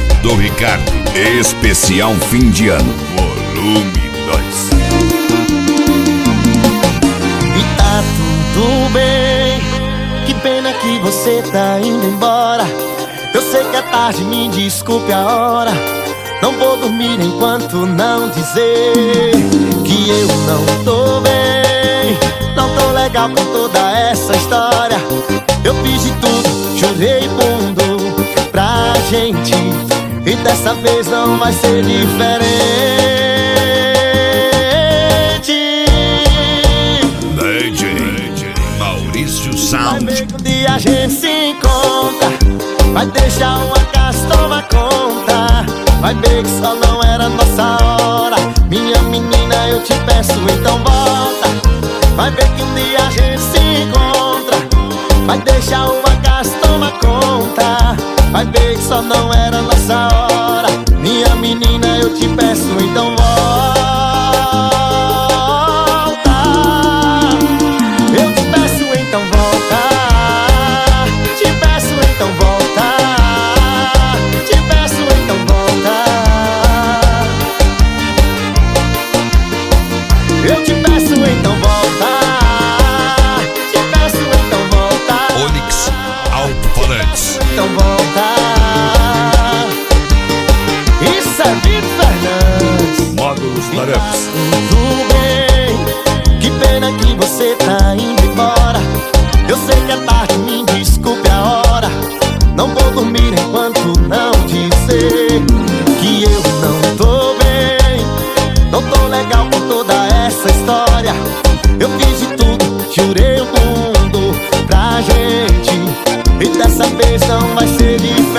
do Ricardo. Especial fim de ano, volume 2. E tá tudo bem, que pena que você tá indo embora. Eu sei que é tarde, me desculpe a hora. Não vou dormir enquanto não dizer que eu não tô bem. Não tô legal com toda essa história. Eu fiz de tudo, jurei mundo pra gente, e dessa vez não vai ser diferente. DJ Maurício Sound. Vai ver que um dia a gente se encontra. Vai deixar um acaso tomar conta. Vai ver que só não era nossa hora. Minha menina, eu te peço, então volta. Vai ver que um dia a gente se encontra. Vai deixar o acaso tomar conta. Vai ver que só não era nossa hora. Minha menina, eu te peço, então volta. Eu te peço, então volta. Te peço, então volta. Te peço, então volta. Eu te peço, então volta. Te peço, então volta. Onix Alto-Falantes. Então volta. Isso é Vitor Fernandes. Módulos Laranjas. Tudo bem, que pena que você tá indo embora. Eu sei que é tarde, me desculpe a hora. Não vou dormir enquanto não dizer que eu não tô bem. Não tô legal com toda essa história. Eu fiz de tudo, jurei o mundo pra gente, e dessa vez não vai ser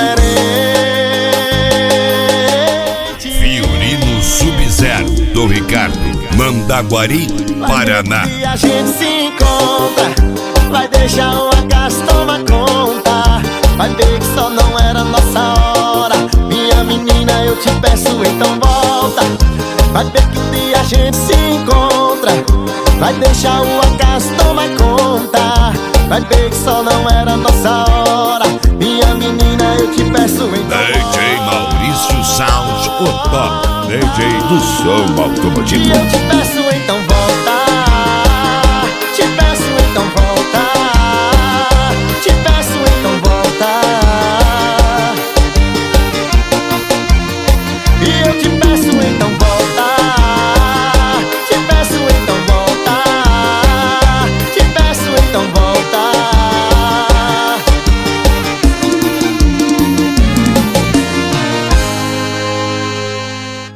diferente. Fiorino Sub-Zero do Ricardo, Mandaguari, Paraná. E a gente se encontra. Vai deixar o acaso tomar conta. Vai ver que só não era nossa hora. Minha menina, eu te peço, então volta. Vai ver que um dia a gente se encontra. Vai deixar o acaso tomar conta. Vai ver que só não era nossa hora. Minha menina, eu te peço, então DJ Maurício Sound, o top DJ do som e automotivo. eu te peço,